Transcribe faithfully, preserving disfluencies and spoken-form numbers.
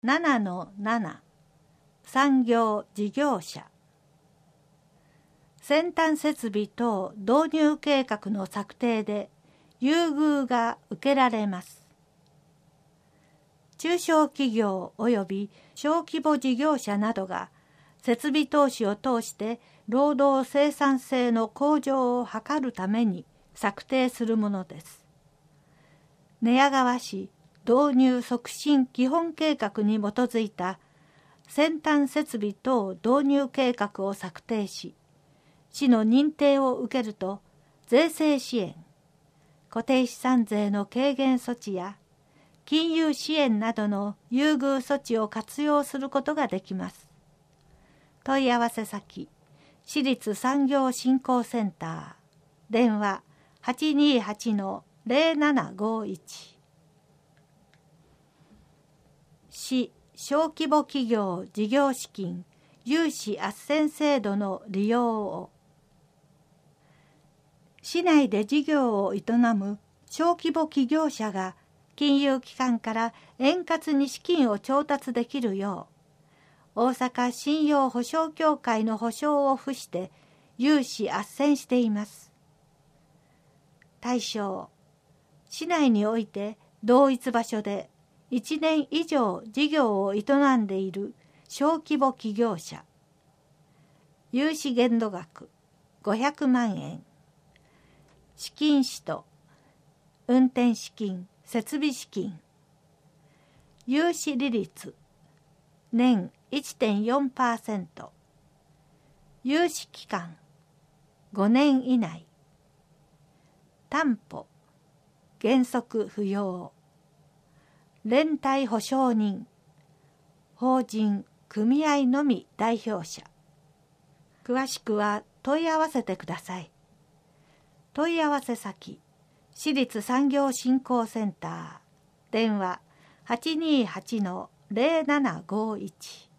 ななのなな 産業事業者。先端設備等導入計画の策定で優遇が受けられます。中小企業及び小規模事業者などが設備投資を通して労働生産性の向上を図るために策定するものです。寝屋川市導入促進基本計画に基づいた先端設備等導入計画を策定し、市の認定を受けると税制支援、固定資産税の軽減措置や金融支援などの優遇措置を活用することができます。問い合わせ先、市立産業振興センター、電話 はちにーはちのゼロななごいち。市小規模企業事業資金融資斡旋制度の利用を。市内で事業を営む小規模企業者が金融機関から円滑に資金を調達できるよう、大阪信用保証協会の保証を付して融資斡旋しています。対象、市内において同一場所でいちねん以上事業を営んでいる小規模企業者。融資限度額ごひゃくまんえん。資金使途、運転資金、設備資金。融資利率、年 いってんよんパーセント。融資期間、ごねん以内。担保、原則不要。連帯保証人、法人・組合のみ代表者。詳しくは問い合わせてください。問い合わせ先、市立産業振興センター、電話 はちにーはちのゼロななごいち。